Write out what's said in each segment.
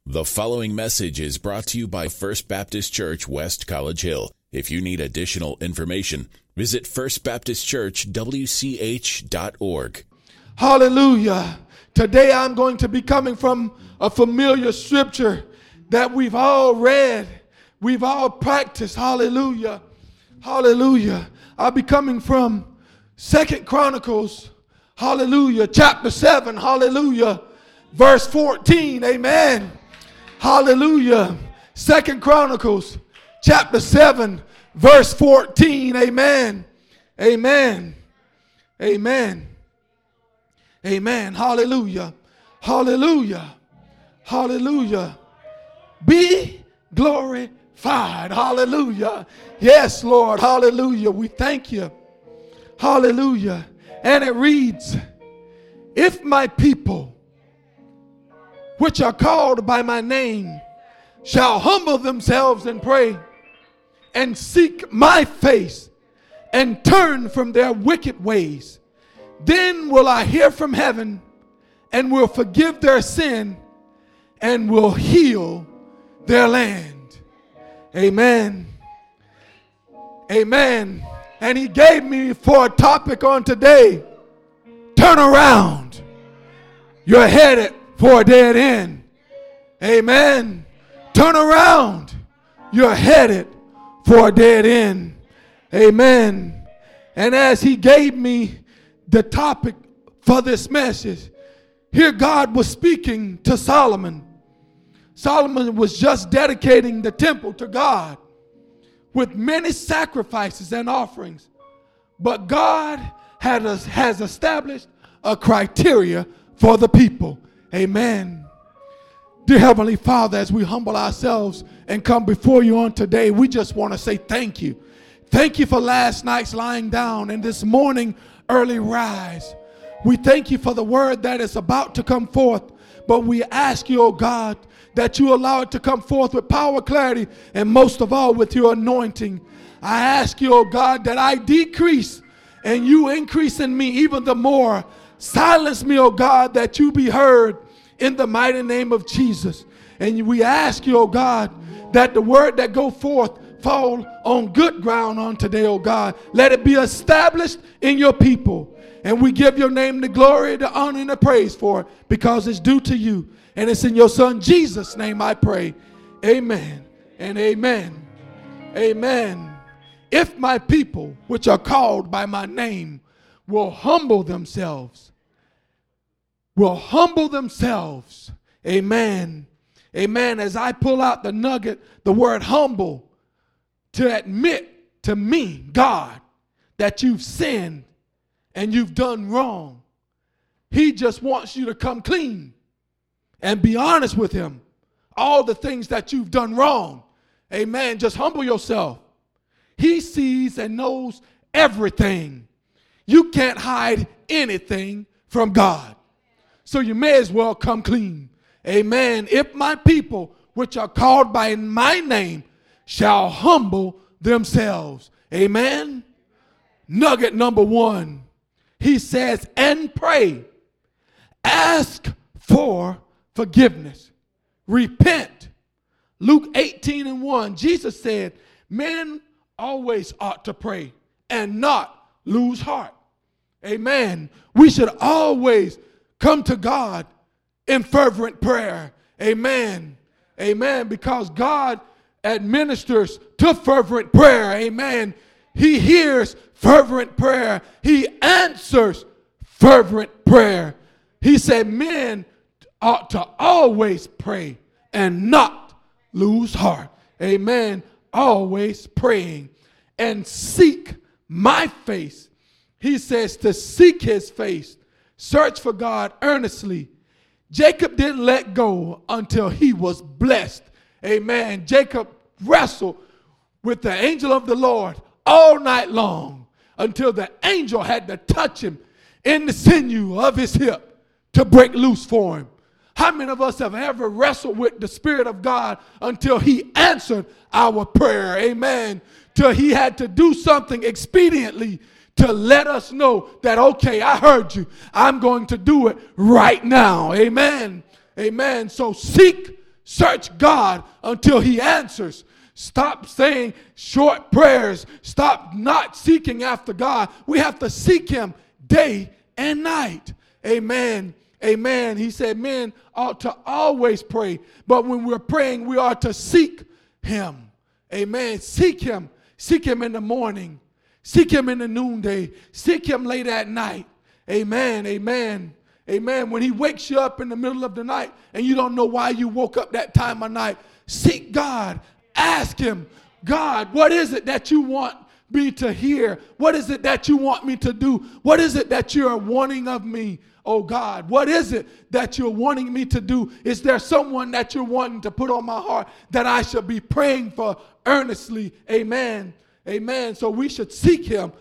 The following message is brought to you by First Baptist Church, West College Hill. If you need additional information, visit firstbaptistchurchwch.org. Hallelujah. Today I'm going to be coming from a familiar scripture that we've all read, we've all practiced. Hallelujah. Hallelujah. I'll be coming from 2 Chronicles, hallelujah, chapter 7, hallelujah, verse 14, amen. Hallelujah. 2 Chronicles, chapter 7, verse 14, amen. Amen. Amen. Amen. Hallelujah. Hallelujah. Hallelujah. Be glorified. Hallelujah. Yes, Lord. Hallelujah. We thank you. Hallelujah. And it reads, if my people, which are called by my name, shall humble themselves and pray, and seek my face, and turn from their wicked ways, then will I hear from heaven, and will forgive their sin, and will heal their land. Amen. Amen. And he gave me for a topic on today, turn around. You're headed for a dead end. Amen. Turn around. You're headed for a dead end. Amen. And as he gave me the topic for this message, here God was speaking to Solomon. Solomon was just dedicating the temple to God with many sacrifices and offerings. But God has established a criteria for the people. Amen. Dear Heavenly Father, as we humble ourselves and come before you on today, we just want to say thank you. Thank you for last night's lying down and this morning early rise. We thank you for the word that is about to come forth. But we ask you, oh God, that you allow it to come forth with power, clarity, and most of all with your anointing. I ask you, oh God, that I decrease and you increase in me even the more. Silence me, oh God, that you be heard in the mighty name of Jesus. And we ask you, oh God, that the word that go forth fall on good ground on today, oh God. Let it be established in your people. And we give your name the glory, the honor, and the praise for it because it's due to you. And it's in your son Jesus' name I pray. Amen and amen. Amen. If my people, which are called by my name, will humble themselves. Amen. Amen. As I pull out the nugget, the word humble, to admit to me, God, that you've sinned and you've done wrong. He just wants you to come clean and be honest with him. All the things that you've done wrong. Amen. Just humble yourself. He sees and knows everything. You can't hide anything from God. So you may as well come clean. Amen. If my people, which are called by my name, shall humble themselves. Amen. Nugget number 1. He says, and pray. Ask for forgiveness. Repent. Luke 18:1. Jesus said, men always ought to pray and not lose heart. Amen. We should always come to God in fervent prayer. Amen. Amen. Because God administers to fervent prayer. Amen. He hears fervent prayer. He answers fervent prayer. He said men ought to always pray and not lose heart. Amen. Always praying and seek my face. He says to seek his face. Search for God earnestly. Jacob didn't let go until he was blessed. Amen. Jacob wrestled with the angel of the Lord all night long until the angel had to touch him in the sinew of his hip to break loose for him. How many of us have ever wrestled with the Spirit of God until he answered our prayer? Amen. Till he had to do something expediently to let us know that, okay, I heard you. I'm going to do it right now. Amen. Amen. So seek Search God until he answers. Stop saying short prayers. Stop not seeking after God. We have to seek him day and night. Amen. Amen. He said men ought to always pray. But when we're praying, we are to seek him. Amen. Seek him. Seek him in the morning. Seek him in the noonday. Seek him late at night. Amen. Amen. Amen. When he wakes you up in the middle of the night and you don't know why you woke up that time of night, seek God. Ask him, God, what is it that you want me to hear? What is it that you want me to do? What is it that you are wanting of me? Oh God, what is it that you're wanting me to do? Is there someone that you're wanting to put on my heart that I should be praying for earnestly? Amen. Amen. So we should seek him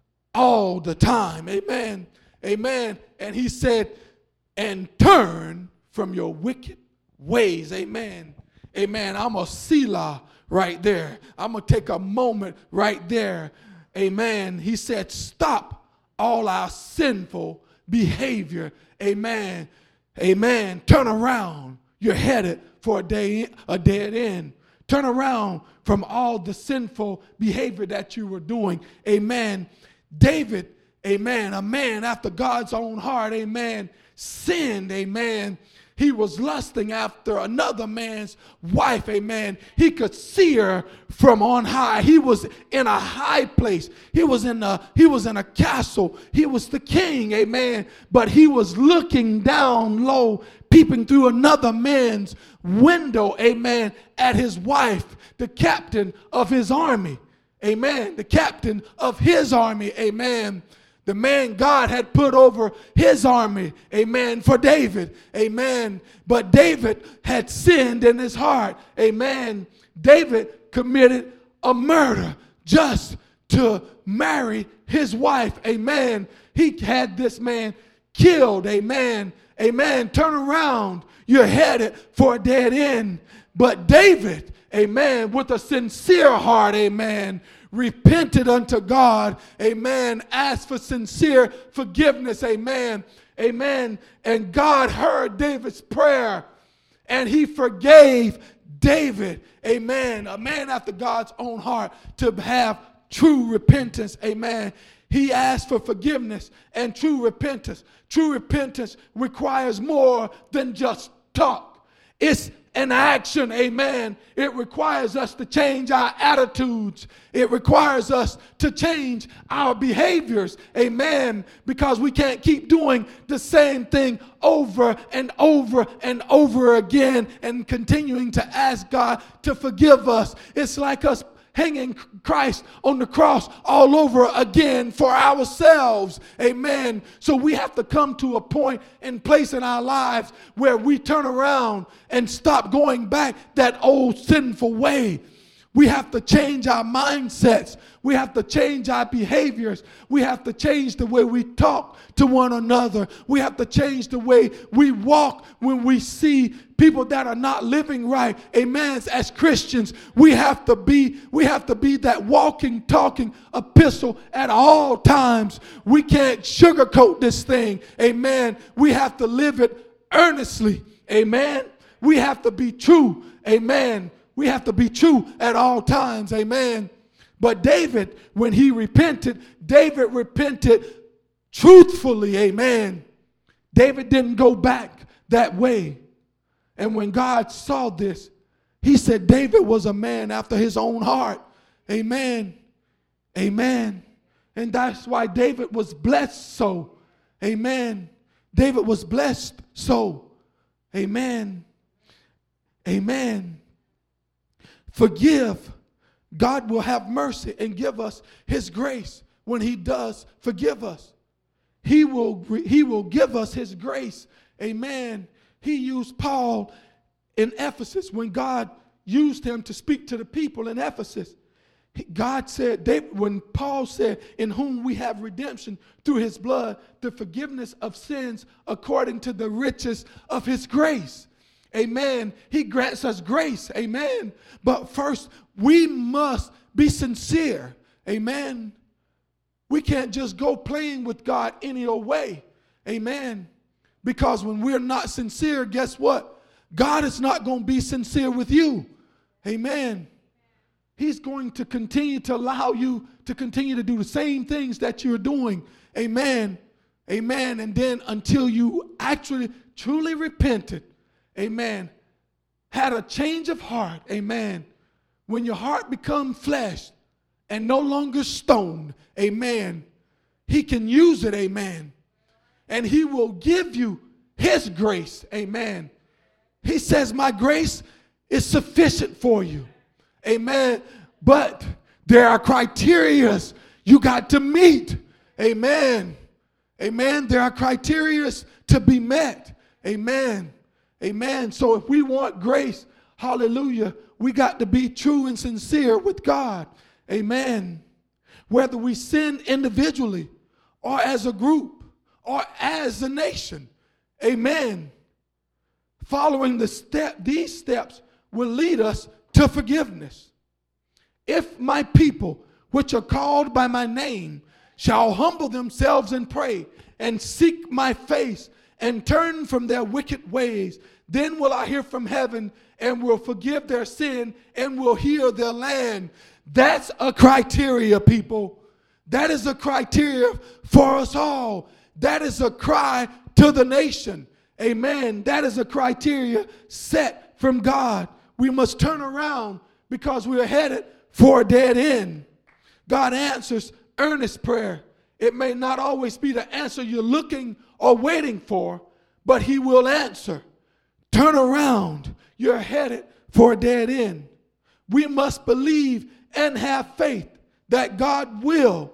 all the time. Amen. Amen. And he said, and turn from your wicked ways. Amen. Amen. I'm a Selah right there. I'm going to take a moment right there. Amen. He said, stop all our sinful behavior. Amen. Amen. Turn around. You're headed for a dead end. Turn around from all the sinful behavior that you were doing. Amen. David, amen, a man after God's own heart, amen, sinned, amen. He was lusting after another man's wife, amen. He could see her from on high. He was in a high place. He was in a castle. He was the king, amen. But he was looking down low, peeping through another man's window, amen, at his wife, the captain of his army, amen. The captain of his army, amen. The man God had put over his army, amen, for David, amen. But David had sinned in his heart, amen. David committed a murder just to marry his wife, amen. He had this man killed, amen, amen. Turn around, you're headed for a dead end. But David, amen, with a sincere heart, amen, repented unto God, amen, asked for sincere forgiveness, amen, amen, and God heard David's prayer, and he forgave David, amen, a man after God's own heart, to have true repentance, amen. He asked for forgiveness and true repentance. True repentance requires more than just talk. It's an action, amen. It requires us to change our attitudes. It requires us to change our behaviors, amen, because we can't keep doing the same thing over and over and over again and continuing to ask God to forgive us. It's like us hanging Christ on the cross all over again for ourselves. Amen. So we have to come to a point and place in our lives where we turn around and stop going back that old sinful way. We have to change our mindsets. We have to change our behaviors. We have to change the way we talk to one another. We have to change the way we walk when we see people that are not living right. Amen. As Christians, we have to be that walking, talking epistle at all times. We can't sugarcoat this thing. Amen. We have to live it earnestly. Amen. We have to be true. Amen. We have to be true at all times. Amen. But David, when he repented, David repented truthfully. Amen. David didn't go back that way. And when God saw this, he said David was a man after his own heart. Amen. Amen. And that's why David was blessed so. Amen. David was blessed so. Amen. Amen. Forgive. God will have mercy and give us his grace when he does forgive us. He will give us his grace. Amen. He used Paul in Ephesus when God used him to speak to the people in Ephesus. God said, when Paul said, in whom we have redemption through his blood, the forgiveness of sins according to the riches of his grace. Amen. He grants us grace. Amen. But first, we must be sincere. Amen. We can't just go playing with God any old way. Amen. Because when we're not sincere, guess what? God is not going to be sincere with you. Amen. He's going to continue to allow you to continue to do the same things that you're doing. Amen. Amen. And then until you actually truly repented. Amen. Had a change of heart. Amen. When your heart becomes flesh and no longer stone. Amen. He can use it. Amen. And he will give you his grace. Amen. He says, my grace is sufficient for you. Amen. But there are criteria you got to meet. Amen. Amen. There are criteria to be met. Amen. Amen. So if we want grace, hallelujah, we got to be true and sincere with God. Amen. Whether we sin individually or as a group or as a nation. Amen. Following these steps will lead us to forgiveness. If my people, which are called by my name, shall humble themselves and pray and seek my face and turn from their wicked ways, then will I hear from heaven and will forgive their sin and will heal their land. That's a criteria, people. That is a criteria for us all. That is a cry to the nation. Amen. That is a criteria set from God. We must turn around because we are headed for a dead end. God answers earnest prayer. It may not always be the answer you're looking or waiting for, but he will answer. Turn around. You're headed for a dead end. We must believe and have faith that God will.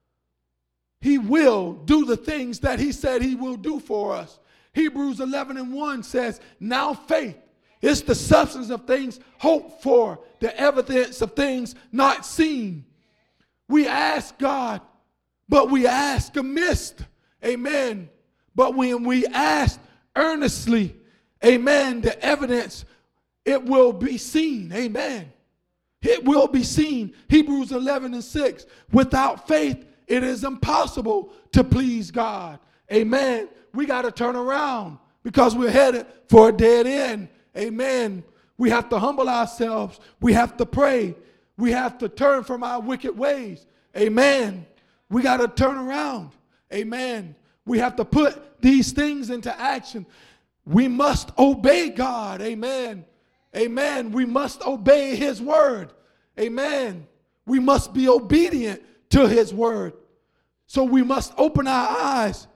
He will do the things that he said he will do for us. Hebrews 11:1 says, now faith is the substance of things hoped for, the evidence of things not seen. We ask God, but we ask amiss. Amen. But when we ask earnestly, amen, the evidence, it will be seen. Amen. It will be seen. Hebrews 11:6. Without faith, it is impossible to please God. Amen. We got to turn around because we're headed for a dead end. Amen. We have to humble ourselves. We have to pray. We have to turn from our wicked ways. Amen. We got to turn around. Amen. We have to put these things into action. We must obey God. Amen. Amen. We must obey his word. Amen. We must be obedient to his word. So we must open our eyes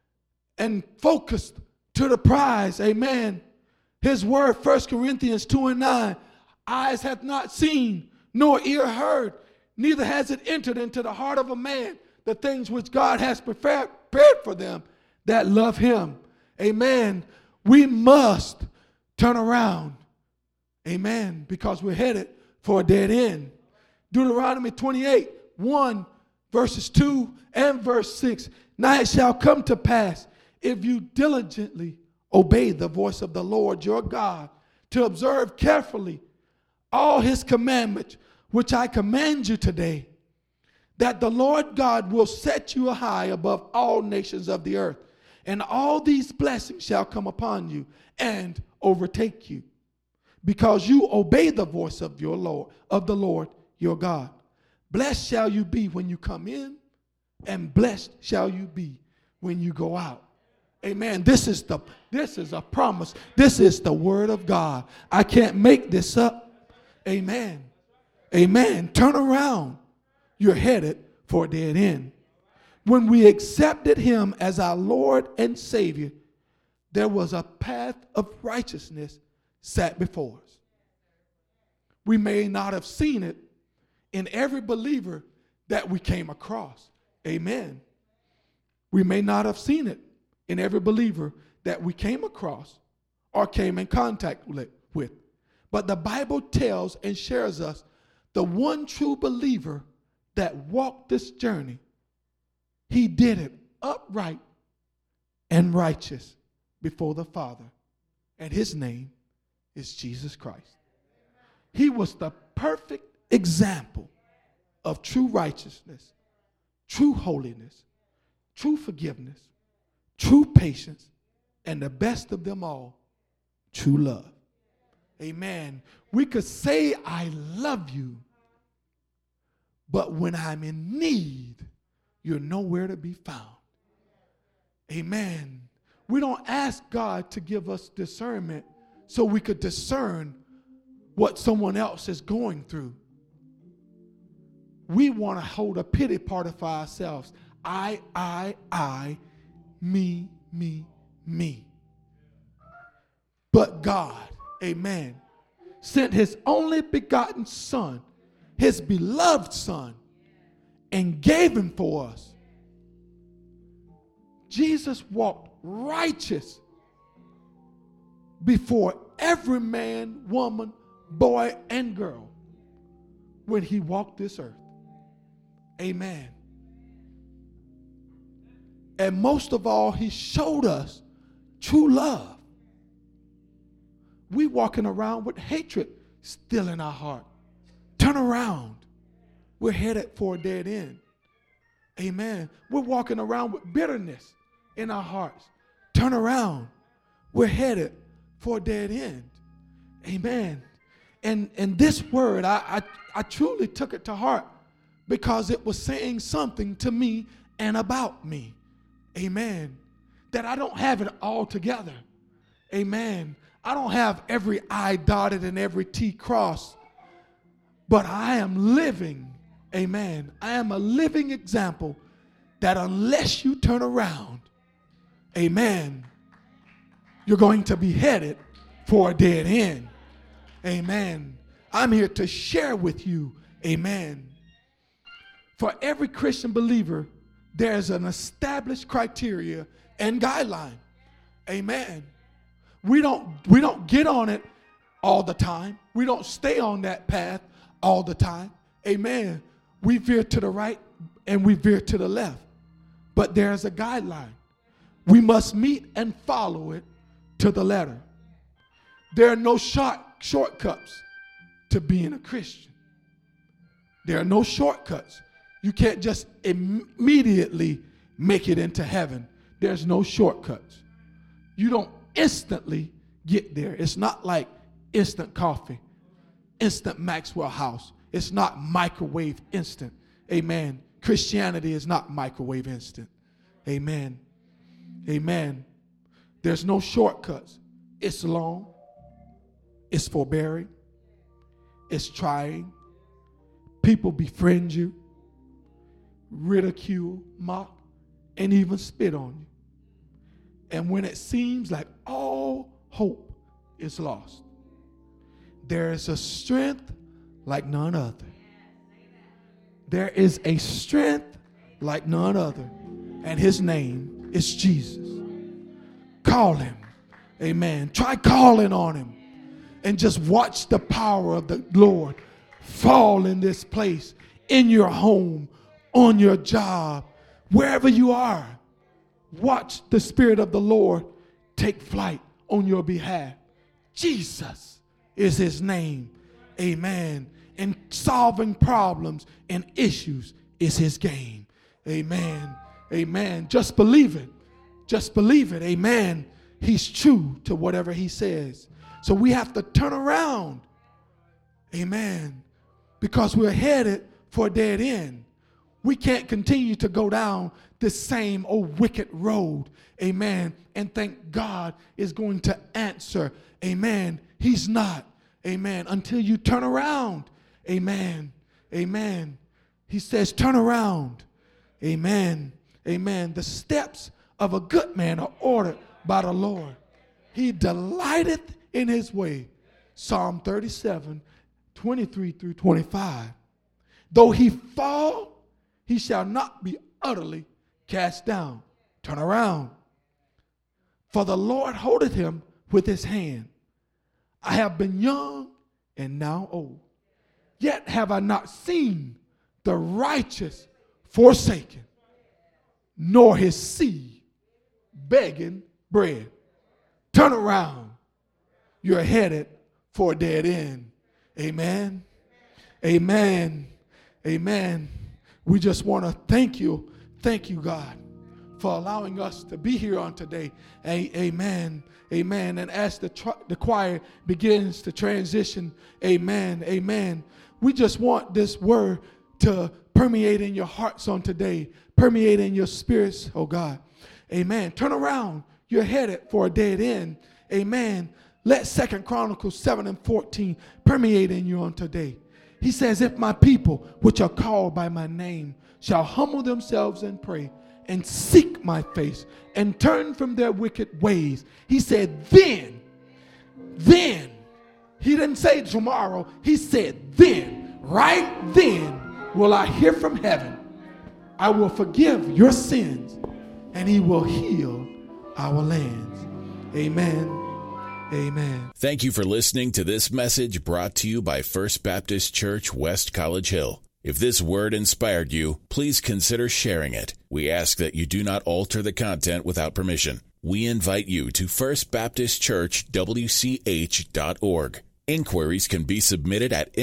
and focus to the prize. Amen. His word, 1 Corinthians 2:9, eyes hath not seen, nor ear heard, neither has it entered into the heart of a man the things which God has prepared for them that love him. Amen. We must turn around. Amen. Because we're headed for a dead end. Deuteronomy 28:1, verses 2 and verse 6. Now it shall come to pass, if you diligently obey the voice of the Lord your God, to observe carefully all his commandments, which I command you today, that the Lord God will set you high above all nations of the earth, and all these blessings shall come upon you and overtake you, because you obey the voice of the Lord your God. Blessed shall you be when you come in, and blessed shall you be when you go out. Amen. This is a promise. This is the word of God. I can't make this up. Amen. Amen. Turn around. You're headed for a dead end. When we accepted him as our Lord and Savior, there was a path of righteousness set before us. We may not have seen it in every believer that we came across. Amen. We may not have seen it in every believer that we came across or came in contact with. But the Bible tells and shares us the one true believer that walked this journey. He did it upright and righteous before the Father. And his name is Jesus Christ. He was the perfect example of true righteousness, true holiness, true forgiveness, true patience, and the best of them all, true love. Amen. We could say, I love you, but when I'm in need, you're nowhere to be found. Amen. We don't ask God to give us discernment so we could discern what someone else is going through. We want to hold a pity party for ourselves. I, me, me, me. But God, amen, sent his only begotten Son, his beloved Son, and gave him for us. Jesus walked righteous before every man, woman, boy, and girl when he walked this earth. Amen. And most of all, he showed us true love. We walking around with hatred still in our heart. Turn around. We're headed for a dead end. Amen. We're walking around with bitterness in our hearts. Turn around. We're headed for a dead end. Amen. And this word, I truly took it to heart because it was saying something to me and about me. Amen. That I don't have it all together. Amen. I don't have every I dotted and every T crossed, but I am living. Amen. I am a living example that unless you turn around, amen, you're going to be headed for a dead end. Amen. I'm here to share with you, amen. For every Christian believer, there's an established criteria and guideline. Amen. We don't get on it all the time. We don't stay on that path all the time. Amen. We veer to the right and we veer to the left. But there's a guideline. We must meet and follow it to the letter. There are no shortcuts to being a Christian. There are no shortcuts. You can't just immediately make it into heaven. There's no shortcuts. You don't instantly get there. It's not like instant coffee, instant Maxwell House. It's not microwave instant. Amen. Christianity is not microwave instant. Amen. Amen. There's no shortcuts. It's long. It's forbearing. It's trying. People befriend you, ridicule, mock, and even spit on you. And when it seems like all hope is lost, there is a strength like none other. There is a strength like none other, and his name is Jesus. Call him. Amen. Try calling on him and just watch the power of the Lord fall in this place, in your home, on your job, wherever you are. Watch the Spirit of the Lord take flight on your behalf. Jesus is his name. Amen. And solving problems and issues is his game. Amen. Amen. Just believe it. Just believe it. Amen. He's true to whatever he says. So we have to turn around. Amen. Because we're headed for a dead end. We can't continue to go down this same old wicked road. Amen. And think God is going to answer. Amen. He's not. Amen. Until you turn around. Amen. Amen. He says, turn around. Amen. Amen. The steps of a good man are ordered by the Lord. He delighteth in his way. Psalm 37, 23 through 25. Though he fall, he shall not be utterly cast down. Turn around. For the Lord holdeth him with his hand. I have been young and now old. Yet have I not seen the righteous forsaken, nor his seed begging bread. Turn around. You're headed for a dead end. Amen. Amen. Amen. We just want to thank you, God, for allowing us to be here on today. Amen. Amen. And as the choir begins to transition, amen. Amen. We just want this word to permeate in your hearts on today, permeate in your spirits, oh God. Amen. Turn around. You're headed for a dead end. Amen. Let 2 Chronicles 7:14 permeate in you on today. He says, if my people, which are called by my name, shall humble themselves and pray and seek my face and turn from their wicked ways. He said, then, he didn't say tomorrow. He said, then, right then will I hear from heaven. I will forgive your sins and he will heal our lands. Amen. Amen. Thank you for listening to this message brought to you by First Baptist Church, West College Hill. If this word inspired you, please consider sharing it. We ask that you do not alter the content without permission. We invite you to firstbaptistchurchwch.org. Inquiries can be submitted at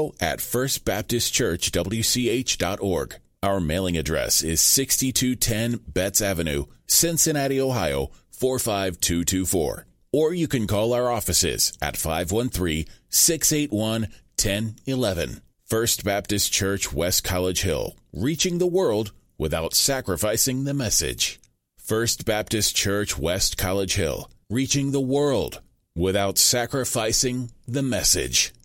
info@firstbaptistchurchwch.org. Our mailing address is 6210 Betts Avenue, Cincinnati, Ohio, 45224. Or you can call our offices at 513-681-1011. First Baptist Church, West College Hill, reaching the world without sacrificing the message. First Baptist Church, West College Hill, reaching the world without sacrificing the message.